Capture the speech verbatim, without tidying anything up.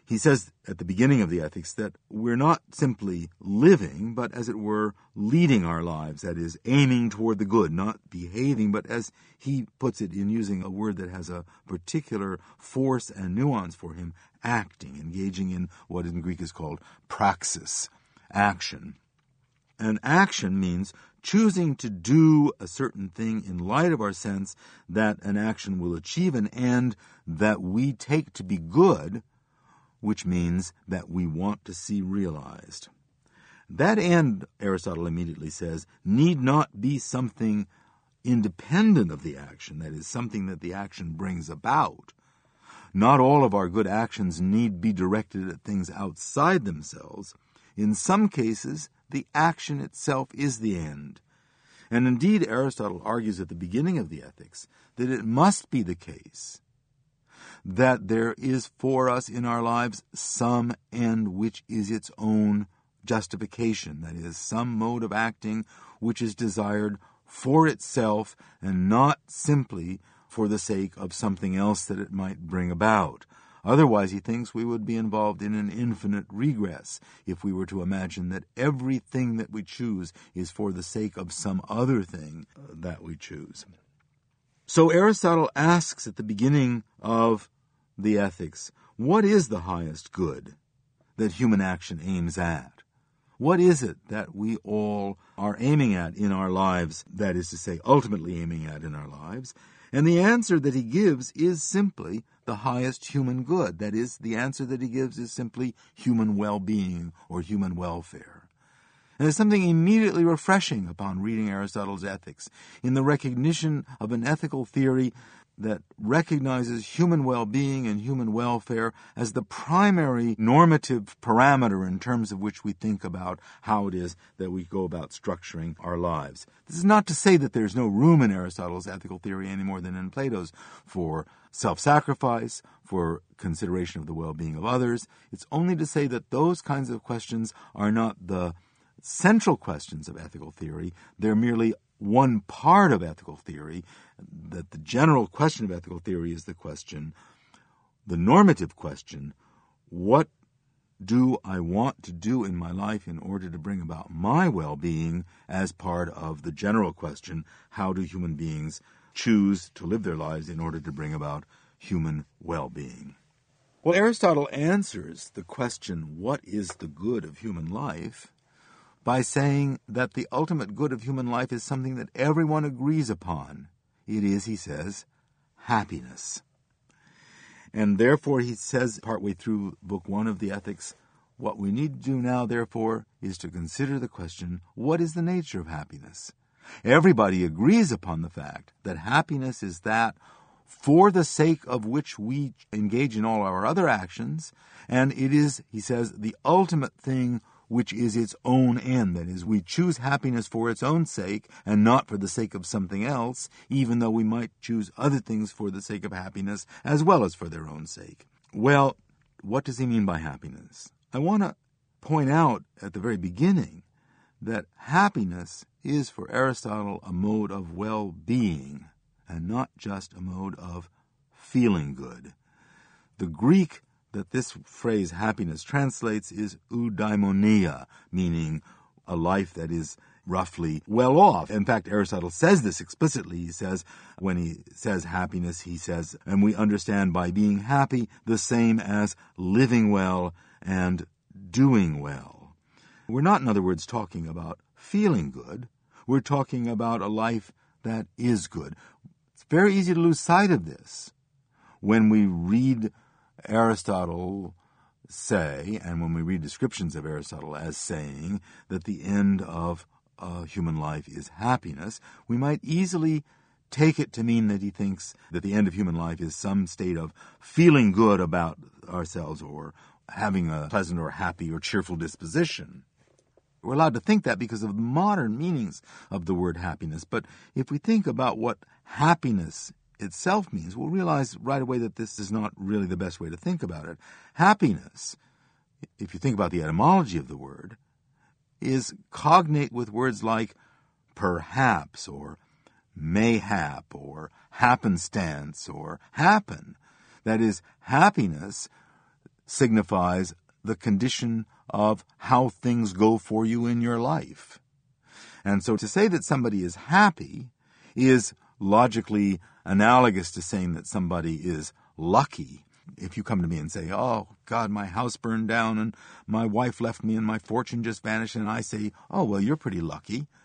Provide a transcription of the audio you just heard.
He says at the beginning of the Ethics that we're not simply living, but as it were, leading our lives. That is, aiming toward the good, not behaving, but as he puts it in using a word that has a particular force and nuance for him, acting, engaging in what in Greek is called praxis, action. And action means choosing to do a certain thing in light of our sense that an action will achieve an end that we take to be good, which means that we want to see realized. That end, Aristotle immediately says, need not be something independent of the action, that is, something that the action brings about. Not all of our good actions need be directed at things outside themselves. In some cases, the action itself is the end. And indeed, Aristotle argues at the beginning of the Ethics that it must be the case that there is for us in our lives some end which is its own justification, that is, some mode of acting which is desired for itself and not simply for the sake of something else that it might bring about. Otherwise, he thinks we would be involved in an infinite regress if we were to imagine that everything that we choose is for the sake of some other thing that we choose. So Aristotle asks at the beginning of the Ethics, what is the highest good that human action aims at? What is it that we all are aiming at in our lives, that is to say, ultimately aiming at in our lives? And the answer that he gives is simply the highest human good. That is, the answer that he gives is simply human well-being or human welfare. And there's something immediately refreshing upon reading Aristotle's Ethics in the recognition of an ethical theory that recognizes human well-being and human welfare as the primary normative parameter in terms of which we think about how it is that we go about structuring our lives. This is not to say that there's no room in Aristotle's ethical theory any more than in Plato's for self-sacrifice, for consideration of the well-being of others. It's only to say that those kinds of questions are not the central questions of ethical theory. They're merely one part of ethical theory, that the general question of ethical theory is the question, the normative question, what do I want to do in my life in order to bring about my well-being, as part of the general question, how do human beings choose to live their lives in order to bring about human well-being? Well, Aristotle answers the question, what is the good of human life, by saying that the ultimate good of human life is something that everyone agrees upon. It is, he says, happiness. And therefore, he says partway through Book One of the Ethics, what we need to do now, therefore, is to consider the question, what is the nature of happiness? Everybody agrees upon the fact that happiness is that for the sake of which we engage in all our other actions, and it is, he says, the ultimate thing which is its own end. That is, we choose happiness for its own sake and not for the sake of something else, even though we might choose other things for the sake of happiness as well as for their own sake. Well, what does he mean by happiness? I want to point out at the very beginning that happiness is for Aristotle a mode of well-being and not just a mode of feeling good. The Greek that this phrase happiness translates is eudaimonia, meaning a life that is roughly well off. In fact, Aristotle says this explicitly. He says, when he says happiness, he says, and we understand by being happy the same as living well and doing well. We're not, in other words, talking about feeling good. We're talking about a life that is good. It's very easy to lose sight of this when we read Aristotle say, and when we read descriptions of Aristotle as saying that the end of uh, human life is happiness. We might easily take it to mean that he thinks that the end of human life is some state of feeling good about ourselves or having a pleasant or happy or cheerful disposition. We're allowed to think that because of the modern meanings of the word happiness. But if we think about what happiness itself means, we'll realize right away that this is not really the best way to think about it. Happiness, if you think about the etymology of the word, is cognate with words like perhaps or mayhap or happenstance or happen. That is, happiness signifies the condition of how things go for you in your life. And so to say that somebody is happy is logically analogous to saying that somebody is lucky. If you come to me and say, oh, God, my house burned down and my wife left me and my fortune just vanished, and I say, oh, well, you're pretty lucky.